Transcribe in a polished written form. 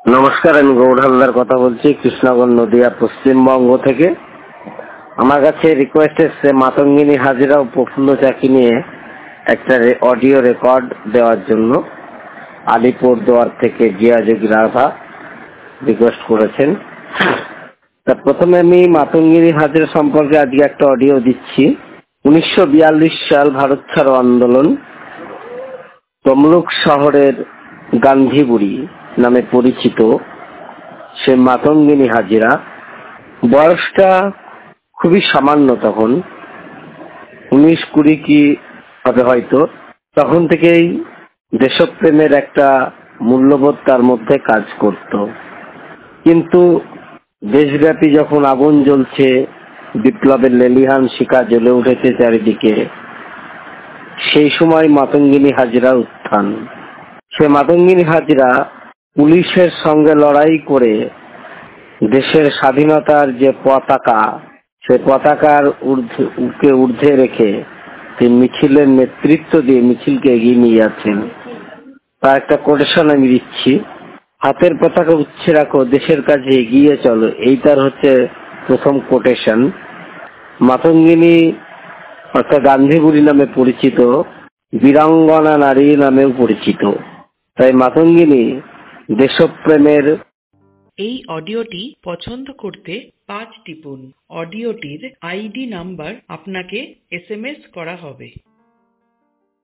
নমস্কার, আমি গৌর হালদার কথা বলছি কৃষ্ণনগর নদিয়া পশ্চিমবঙ্গ থেকে। আমার কাছে রিকোয়েস্ট এসছে মাতঙ্গিনী হাজরা ও প্রফুল্ল চাকি নিয়ে একটা অডিও রেকর্ড দেওয়ার জন্য। আলিপুরদুয়ার থেকে জিয়াযোগী রাধা রিকোয়েস্ট করেছেন। তা প্রথমে আমি মাতঙ্গিনী হাজরা সম্পর্কে আজকে একটা অডিও দিচ্ছি। 1942 সাল ভারত ছাড়ো আন্দোলন, তমলুক শহরের গান্ধীবুড়ি নামে পরিচিত সে মাতঙ্গিনী হাজরা, বয়সটা খুবই সামান্য, তখন 19-20 কি হবে হয়তো। তখন থেকেই দেশপ্রেমের একটা মূল্যবোধ তার মধ্যে কাজ করত। কিন্তু দেশব্যাপী যখন আগুন জ্বলছে, বিপ্লবের লেলিহান শিখা জ্বলে উঠেছে চারিদিকে, সেই সময় মাতঙ্গিনী হাজরা উত্থান। সে মাতঙ্গিনী হাজরা পুলিশের সঙ্গে লড়াই করে দেশের স্বাধীনতার যে পতাকা, সে পতাকার ঊর্ধ্বে রেখে তিনি মিছিলের নেতৃত্ব দিয়ে মিছিলকে এগিয়ে নিয়ে যাচ্ছেন। তার একটা কোটেশন আমি দিচ্ছি: হাতের পতাকা উচ্ছে রাখো, দেশের কাছে এগিয়ে চলো। এই তার হচ্ছে প্রথম কোটেশন। মাতঙ্গিনী অর্থাৎ গান্ধীবুড়ি নামে পরিচিত, বীরাঙ্গনা নারী নামেও পরিচিত। তাই মাতঙ্গিনী দেশপ্রেমের। এই অডিওটি পছন্দ করতে 5 টিপুন। অডিওটির আইডি নাম্বার আপনাকে SMS করা হবে।